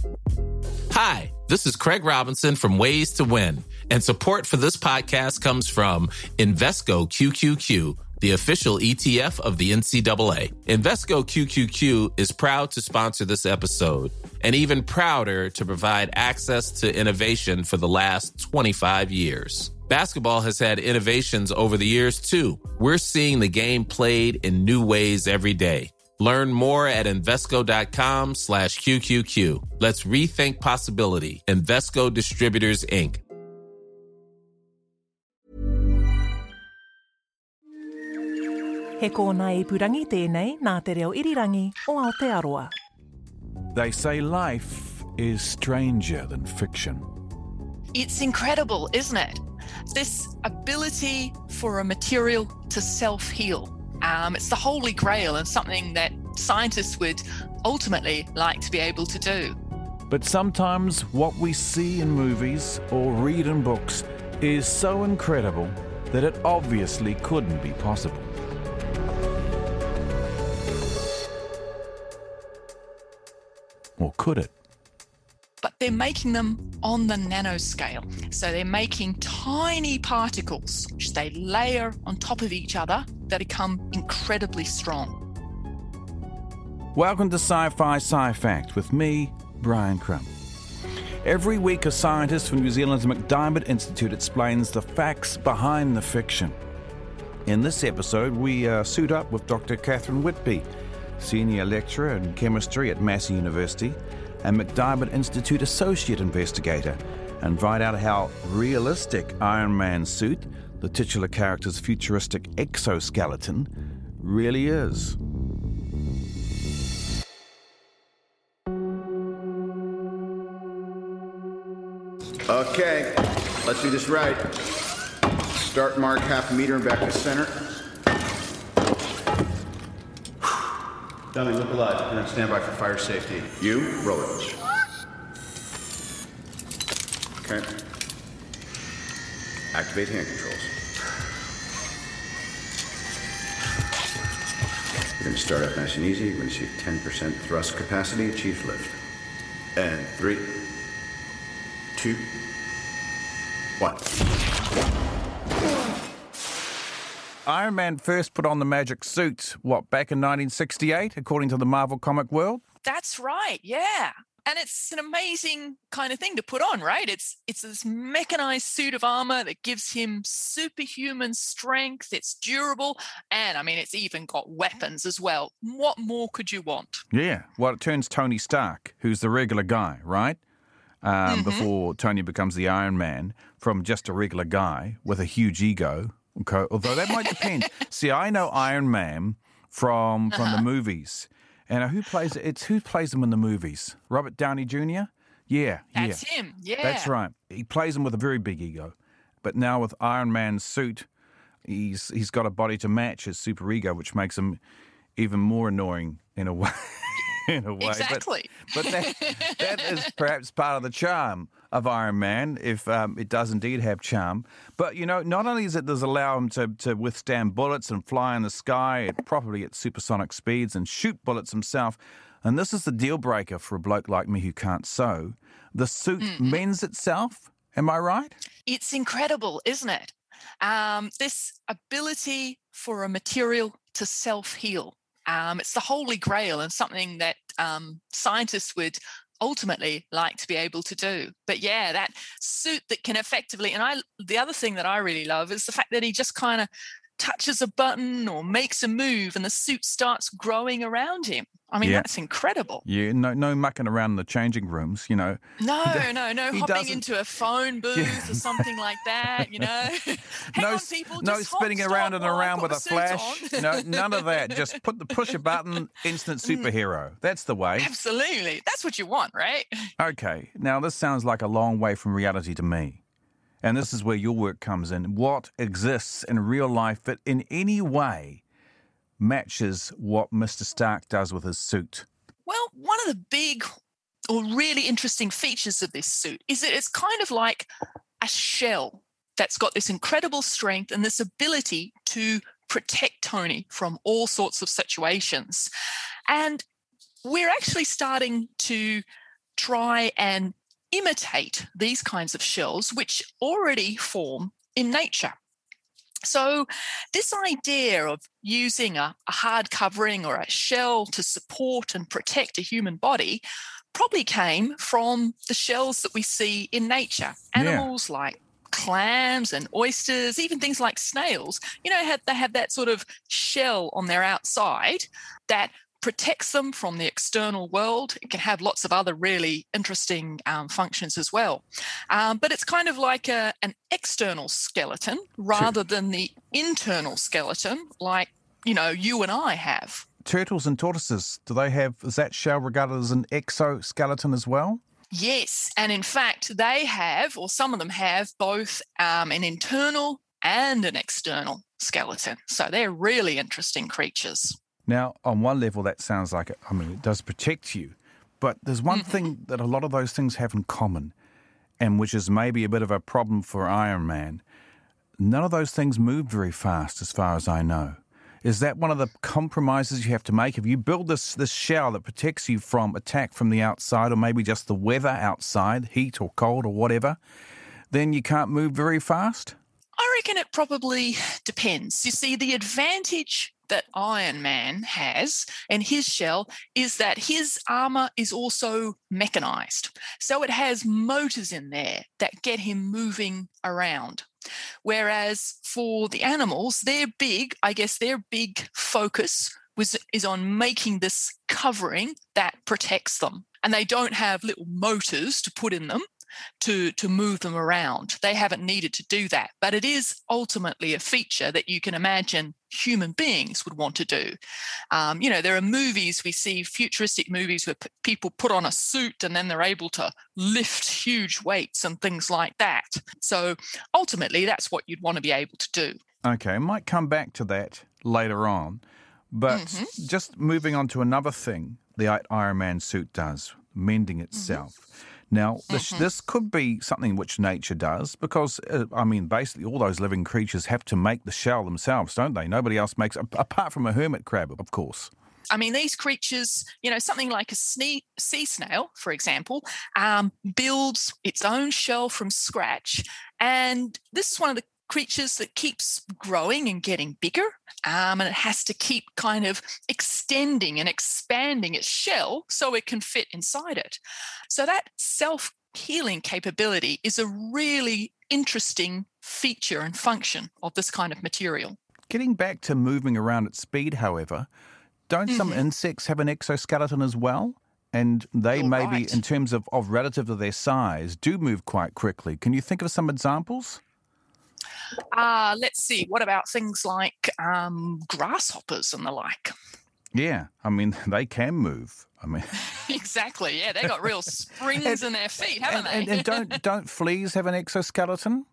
Hi, this is Craig Robinson from Ways to Win, and support for this podcast comes from Invesco QQQ, the official ETF of the NCAA. Invesco QQQ is proud to sponsor this episode, and even prouder to provide access to innovation for the last 25 years. Basketball has had innovations over the years, too. We're seeing the game played in new ways every day. Learn more at Invesco.com/QQQ. Let's rethink possibility. Invesco Distributors, Inc. He kōna ipurangi tēnei nā te reo irirangi o Aotearoa. They say life is stranger than fiction. It's incredible, isn't it? This ability for a material to self-heal. It's the holy grail and something that scientists would ultimately like to be able to do. But sometimes what we see in movies or read in books is so incredible that it obviously couldn't be possible. Or could it? But they're making them on the nanoscale. So they're making tiny particles, which they layer on top of each other, that become incredibly strong. Welcome to Sci-Fi Sci-Fact with me, Brian Crump. Every week a scientist from New Zealand's MacDiarmid Institute explains the facts behind the fiction. In this episode, we suit up with Dr. Catherine Whitby, Senior Lecturer in Chemistry at Massey University and MacDiarmid Institute Associate Investigator, and find out how realistic Iron Man's suit, the titular character's futuristic exoskeleton, really is. Okay, let's do this right. Start mark half a meter and back to center. Dummy, look alive. You're on standby for fire safety. You, roll it. Okay. Activate hand controls. We're going to start up nice and easy. You're going to see 10% thrust capacity, achieve lift. And 3, 2, 1. Iron Man first put on the magic suit, back in 1968, according to the Marvel comic world? That's right, yeah. And it's an amazing kind of thing to put on, right? It's this mechanized suit of armor that gives him superhuman strength. It's durable. And, I mean, it's even got weapons as well. What more could you want? Yeah. Well, it turns Tony Stark, who's the regular guy, right? Before Tony becomes the Iron Man, from just a regular guy with a huge ego. Okay, although that might depend. See, I know Iron Man from the movies. And who plays him in the movies? Robert Downey Jr.? Yeah. That's him, yeah. That's right. He plays him with a very big ego. But now with Iron Man's suit, he's got a body to match his super ego, which makes him even more annoying in a way. Exactly. But that is perhaps part of the charm of Iron Man, if it does indeed have charm. But, not only does it allow him to withstand bullets and fly in the sky properly at supersonic speeds and shoot bullets himself, and this is the deal breaker for a bloke like me who can't sew, the suit mends itself. Am I right? It's incredible, isn't it? This ability for a material to self-heal. It's the holy grail and something that scientists would ultimately like to be able to do. But yeah, that suit that can effectively, and the other thing that I really love is the fact that he just kind of touches a button or makes a move and the suit starts growing around him. I mean, that's incredible. Yeah, no mucking around in the changing rooms, No hopping into a phone booth or something like that, Hang on, people, no just spinning around and around with a flash. None of that. Just push a button, instant superhero. That's the way. Absolutely. That's what you want, right? Okay, now this sounds like a long way from reality to me. And this is where your work comes in. What exists in real life that in any way matches what Mr. Stark does with his suit? Well, one of the big or really interesting features of this suit is that it's kind of like a shell that's got this incredible strength and this ability to protect Tony from all sorts of situations. And we're actually starting to try and imitate these kinds of shells which already form in nature. So this idea of using a hard covering or a shell to support and protect a human body probably came from the shells that we see in nature. Animals like clams and oysters, even things like snails, they have that sort of shell on their outside that protects them from the external world. It can have lots of other really interesting functions as well. But it's kind of like an external skeleton rather than the internal skeleton like, you and I have. Turtles and tortoises, is that shell regarded as an exoskeleton as well? Yes, and in fact, they have, or some of them have, both an internal and an external skeleton. So they're really interesting creatures. Now, on one level, that sounds like it does protect you. But there's one thing that a lot of those things have in common, and which is maybe a bit of a problem for Iron Man. None of those things move very fast, as far as I know. Is that one of the compromises you have to make? If you build this shell that protects you from attack from the outside, or maybe just the weather outside, heat or cold or whatever, then you can't move very fast? I reckon it probably depends. You see, the advantage that Iron Man has in his shell is that his armour is also mechanised. So it has motors in there that get him moving around. Whereas for the animals, their big focus is on making this covering that protects them. And they don't have little motors to put in them to move them around. They haven't needed to do that. But it is ultimately a feature that you can imagine human beings would want to do. There are movies, we see futuristic movies where people put on a suit and then they're able to lift huge weights and things like that. So ultimately, that's what you'd want to be able to do. Okay, I might come back to that later on. But just moving on to another thing the Iron Man suit does, mending itself. Now, this could be something which nature does because, basically all those living creatures have to make the shell themselves, don't they? Nobody else makes it, apart from a hermit crab, of course. These creatures, something like a sea snail, for example, builds its own shell from scratch. And this is one of the creatures that keeps growing and getting bigger, and it has to keep kind of extending and expanding its shell so it can fit inside it. So that self-healing capability is a really interesting feature and function of this kind of material. Getting back to moving around at speed, however, don't some insects have an exoskeleton as well? And they maybe, in terms of relative to their size, do move quite quickly. Can you think of some examples? Let's see. What about things like grasshoppers and the like? Yeah, they can move. Exactly. Yeah, they got real springs in their feet, haven't they? And don't fleas have an exoskeleton?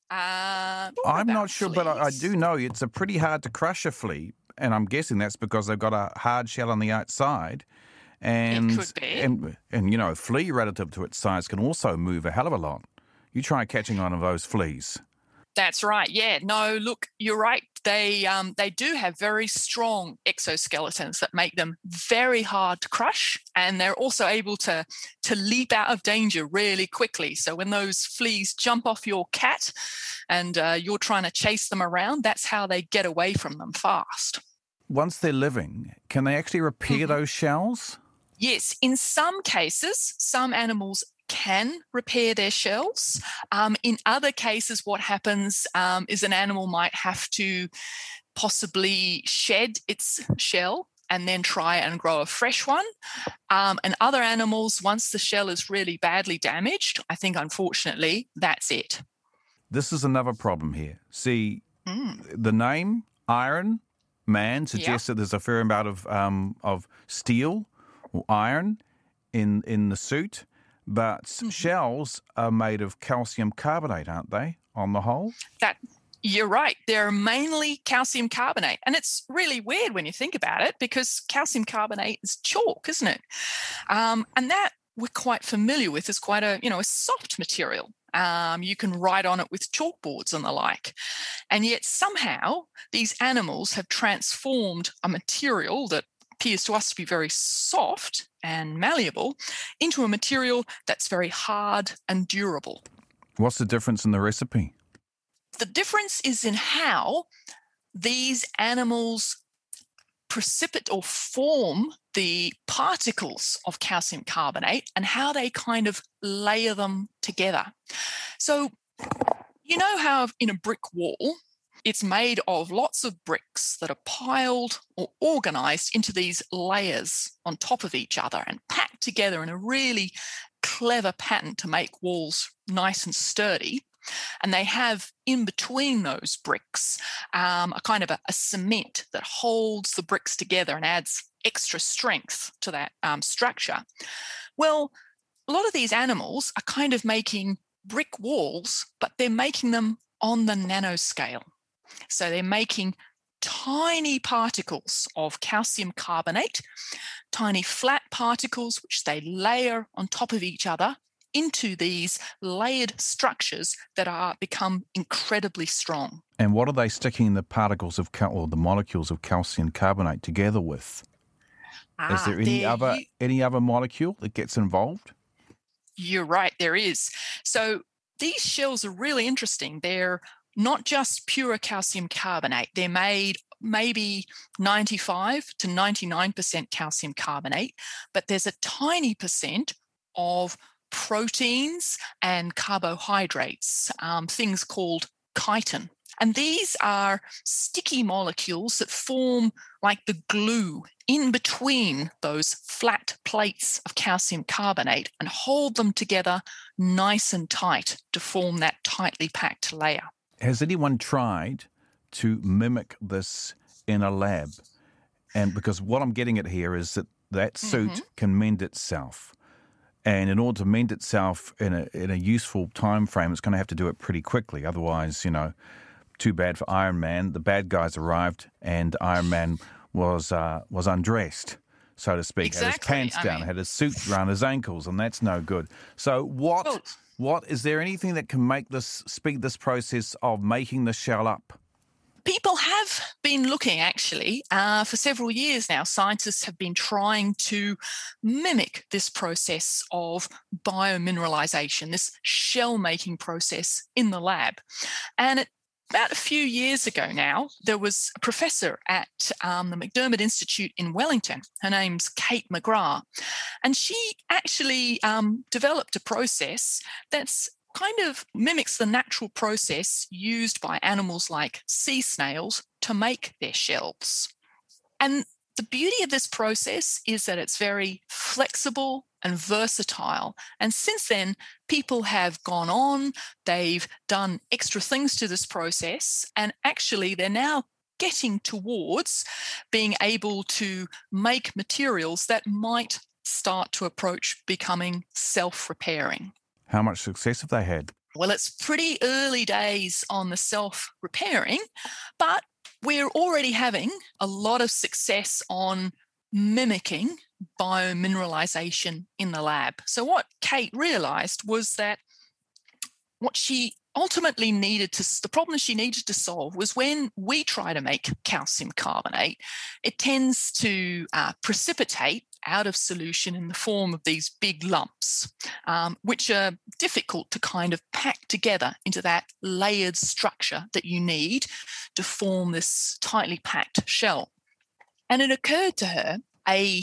I'm not sure, fleas? But I do know it's a pretty hard to crush a flea, and I'm guessing that's because they've got a hard shell on the outside. And it could be. And a flea relative to its size can also move a hell of a lot. You try catching one of those fleas. That's right. Yeah. No, look, you're right. They do have very strong exoskeletons that make them very hard to crush, and they're also able to leap out of danger really quickly. So when those fleas jump off your cat and you're trying to chase them around, that's how they get away from them fast. Once they're living, can they actually repair those shells? Yes. In some cases, some animals can repair their shells. In other cases, what happens is an animal might have to possibly shed its shell and then try and grow a fresh one. And other animals, once the shell is really badly damaged, I think, unfortunately, that's it. This is another problem here. See, the name Iron Man suggests that there's a fair amount of steel or iron in the suit. But shells are made of calcium carbonate, aren't they, on the whole? You're right. They're mainly calcium carbonate. And it's really weird when you think about it because calcium carbonate is chalk, isn't it? And that we're quite familiar with as quite a soft material. You can write on it with chalkboards and the like. And yet somehow these animals have transformed a material that appears to us to be very soft and malleable into a material that's very hard and durable. What's the difference in the recipe? The difference is in how these animals precipitate or form the particles of calcium carbonate and how they kind of layer them together. So, you know how in a brick wall, it's made of lots of bricks that are piled or organized into these layers on top of each other and packed together in a really clever pattern to make walls nice and sturdy. And they have in between those bricks a kind of a cement that holds the bricks together and adds extra strength to that structure. Well, a lot of these animals are kind of making brick walls, but they're making them on the nanoscale. So they're making tiny particles of calcium carbonate, tiny flat particles, which they layer on top of each other into these layered structures that are become incredibly strong. And what are they sticking the particles of or the molecules of calcium carbonate together with? Is there any other molecule that gets involved? You're right, there is. So these shells are really interesting. They're not just pure calcium carbonate. They're made maybe 95 to 99% calcium carbonate, but there's a tiny percent of proteins and carbohydrates, things called chitin. And these are sticky molecules that form like the glue in between those flat plates of calcium carbonate and hold them together nice and tight to form that tightly packed layer. Has anyone tried to mimic this in a lab? And because what I'm getting at here is that suit can mend itself. And in order to mend itself in a useful time frame, it's going to have to do it pretty quickly. Otherwise, too bad for Iron Man. The bad guys arrived, and Iron Man was undressed, so to speak. Exactly. Had his pants down, had his suit around his ankles, and that's no good. So what is there anything that can speed this process of making the shell up? People have been looking, actually, for several years now. Scientists have been trying to mimic this process of biomineralization, this shell-making process in the lab. And about a few years ago now, there was a professor at the McDermott Institute in Wellington. Her name's Kate McGrath. And she actually developed a process that's kind of mimics the natural process used by animals like sea snails to make their shells. And the beauty of this process is that it's very flexible and versatile. And since then, people have gone on, they've done extra things to this process, and actually they're now getting towards being able to make materials that might start to approach becoming self-repairing. How much success have they had? Well, it's pretty early days on the self-repairing, but we're already having a lot of success on mimicking biomineralization in the lab. So what Kate realized was that what she ultimately the problem she needed to solve was when we try to make calcium carbonate, it tends to precipitate out of solution in the form of these big lumps, which are difficult to kind of pack together into that layered structure that you need to form this tightly packed shell. And it occurred to her a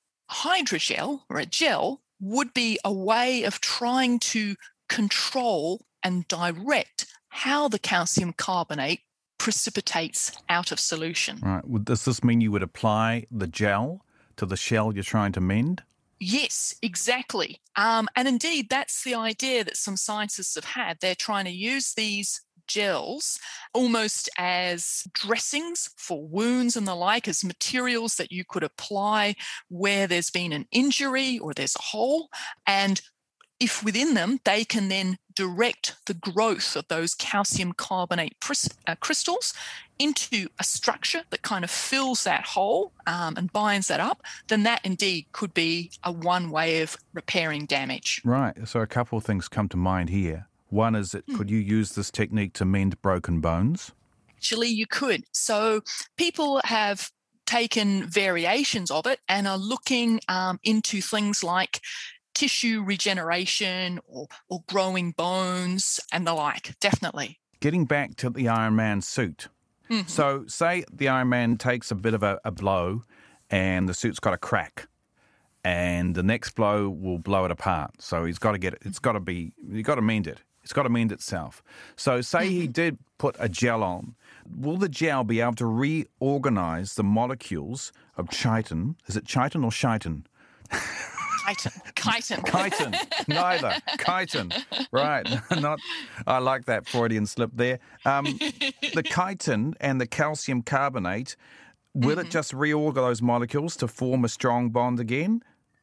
hydrogel or a gel would be a way of trying to control and direct how the calcium carbonate precipitates out of solution. Right. Does this mean you would apply the gel to the shell you're trying to mend? Yes, exactly. And indeed, that's the idea that some scientists have had. They're trying to use these gels almost as dressings for wounds and the like, as materials that you could apply where there's been an injury or there's a hole. And if within them, they can then direct the growth of those calcium carbonate crystals into a structure that kind of fills that hole and binds that up, then that indeed could be one way of repairing damage. Right. So a couple of things come to mind here. One is that could you use this technique to mend broken bones? Actually, you could. So people have taken variations of it and are looking into things like tissue regeneration or growing bones and the like, definitely. Getting back to the Iron Man suit. Mm-hmm. So say the Iron Man takes a bit of a blow and the suit's got a crack and the next blow will blow it apart. So he's got to get it. You've got to mend it. It's got to mend itself. So say he did put a gel on. Will the gel be able to reorganize the molecules of chitin? Is it chitin or chitin? Chitin. Chitin. Neither. Chitin. Right. I like that Freudian slip there. The chitin and the calcium carbonate, will it just reorganize those molecules to form a strong bond again?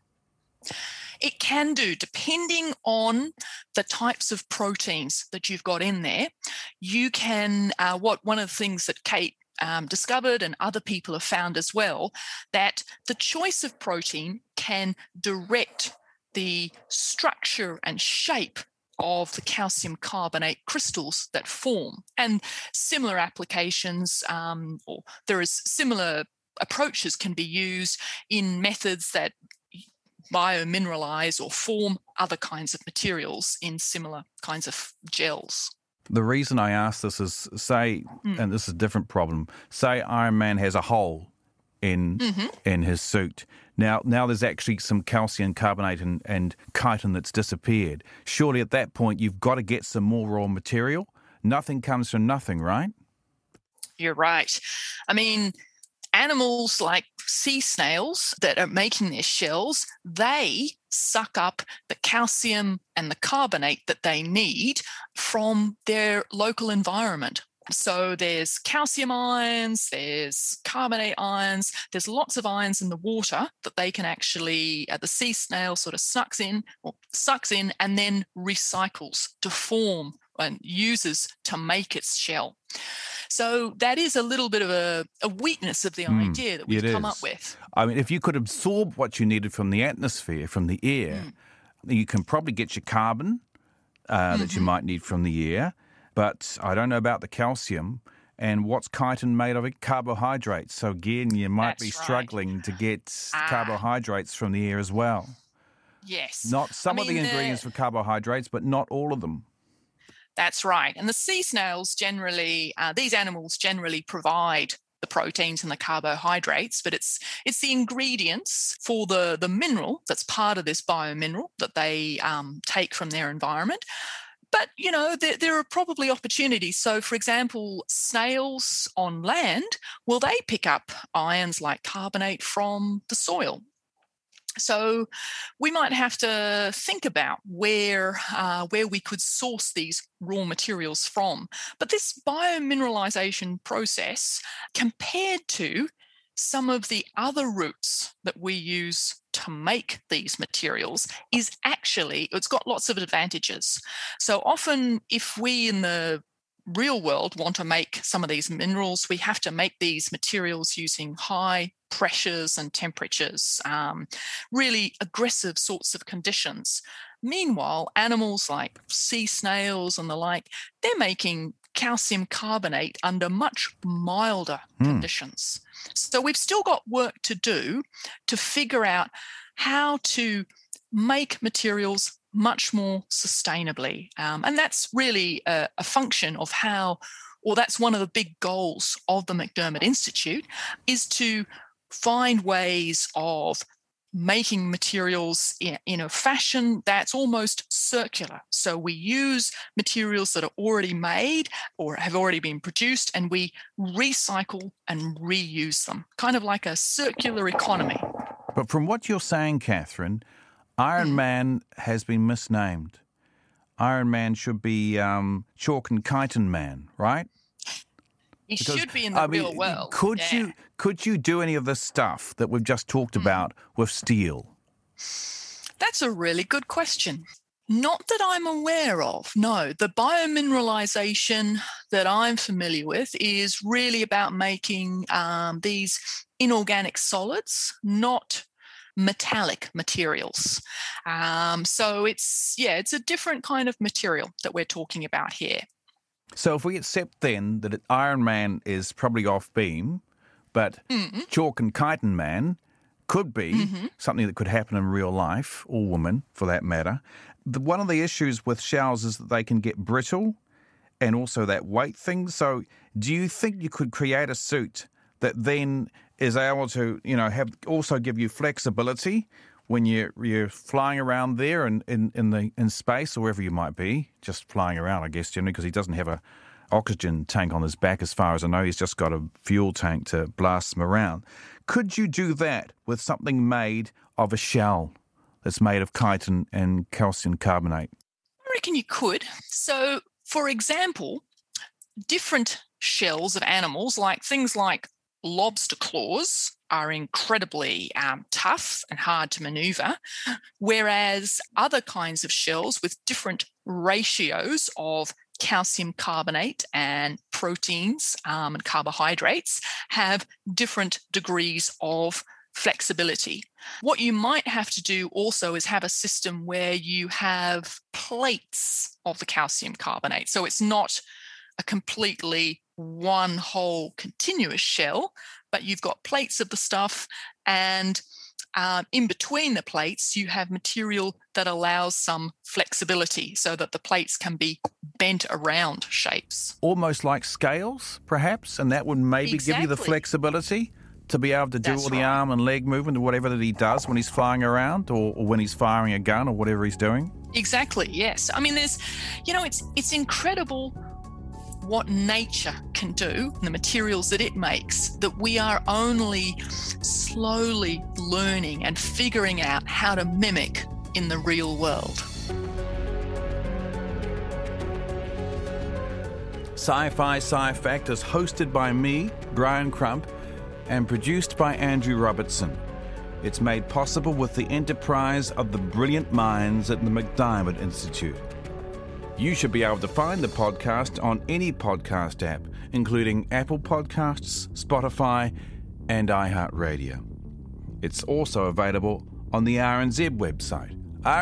It can do, depending on the types of proteins that you've got in there. You can, one of the things that Kate discovered and other people have found as well, that the choice of protein can direct the structure and shape of the calcium carbonate crystals that form. And similar applications, or there is similar approaches can be used in methods that biomineralize or form other kinds of materials in similar kinds of gels. The reason I ask this is, and this is a different problem, say Iron Man has a hole in his suit. Now there's actually some calcium carbonate and chitin that's disappeared. Surely at that point you've got to get some more raw material. Nothing comes from nothing, right? You're right. I mean, animals like sea snails that are making their shells, they suck up the calcium and the carbonate that they need from their local environment. So there's calcium ions, there's carbonate ions, there's lots of ions in the water that they can actually, the sea snail sort of sucks in and then recycles to form and uses to make its shell. So that is a little bit of a weakness of the idea that we've come up with. I mean, if you could absorb what you needed from the atmosphere, from the air, you can probably get your carbon that you might need from the air. But I don't know about the calcium. And what's chitin made of? Carbohydrates. So again, you might be struggling to get carbohydrates from the air as well. Yes. Not some of the ingredients for carbohydrates, but not all of them. That's right. And the sea snails generally, these animals generally provide the proteins and the carbohydrates, but it's the ingredients for the mineral that's part of this biomineral that they take from their environment. But, you know, there are probably opportunities. So, for example, snails on land, well, they pick up ions like carbonate from the soil. So we might have to think about where we could source these raw materials from. But this biomineralization process, compared to some of the other routes that we use to make these materials, it's got lots of advantages. So often if we in the real world want to make some of these minerals, we have to make these materials using high pressures and temperatures, really aggressive sorts of conditions. Meanwhile, animals like sea snails and the like, they're making calcium carbonate under much milder conditions. So we've still got work to do to figure out how to make materials much more sustainably. And that's really a function of that's one of the big goals of the McDermott Institute, is to find ways of making materials in a fashion that's almost circular. So we use materials that are already made or have already been produced, and we recycle and reuse them, kind of like a circular economy. But from what you're saying, Catherine, Iron Man has been misnamed. Iron Man should be Chalk and Chitin Man, right? He should be in the real world. Could you do any of this stuff that we've just talked about with steel? That's a really good question. Not that I'm aware of, no. The biomineralization that I'm familiar with is really about making these inorganic solids, not metallic materials. So it's a different kind of material that we're talking about here. So if we accept then that Iron Man is probably off beam, but chalk and chitin man could be something that could happen in real life, or woman for that matter. One of the issues with shells is that they can get brittle and also that weight thing. So do you think you could create a suit that then is able to, also give you flexibility when you're flying around there and in space or wherever you might be, just flying around, I guess, generally, because he doesn't have a oxygen tank on his back as far as I know. He's just got a fuel tank to blast him around. Could you do that with something made of a shell that's made of chitin and calcium carbonate? I reckon you could. So, for example, different shells of animals, like things like lobster claws, are incredibly tough and hard to maneuver, whereas other kinds of shells with different ratios of calcium carbonate and proteins and carbohydrates have different degrees of flexibility. What you might have to do also is have a system where you have plates of the calcium carbonate. So it's not a completely one whole continuous shell, but you've got plates of the stuff, and in between the plates, you have material that allows some flexibility so that the plates can be bent around shapes. Almost like scales, perhaps, and that would maybe give you the flexibility to be able to do all the arm and leg movement or whatever that he does when he's flying around or when he's firing a gun or whatever he's doing. Exactly, yes. I mean, there's, it's incredible what nature can do, the materials that it makes, that we are only slowly learning and figuring out how to mimic in the real world. Sci-Fi Sci-Fact is hosted by me, Brian Crump, and produced by Andrew Robertson. It's made possible with the enterprise of the brilliant minds at the McDiarmid Institute. You should be able to find the podcast on any podcast app, including Apple Podcasts, Spotify, and iHeartRadio. It's also available on the RNZ website,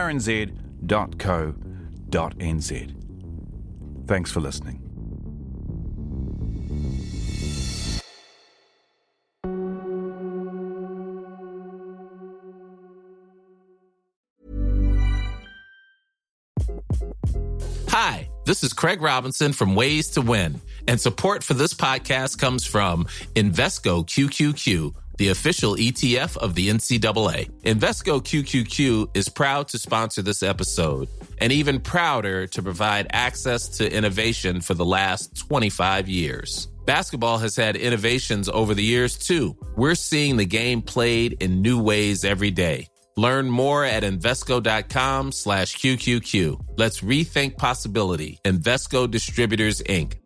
rnz.co.nz. Thanks for listening. Hi, this is Craig Robinson from Ways to Win, and support for this podcast comes from Invesco QQQ, the official ETF of the NCAA. Invesco QQQ is proud to sponsor this episode, and even prouder to provide access to innovation for the last 25 years. Basketball has had innovations over the years, too. We're seeing the game played in new ways every day. Learn more at Invesco.com/QQQ. Let's rethink possibility. Invesco Distributors, Inc.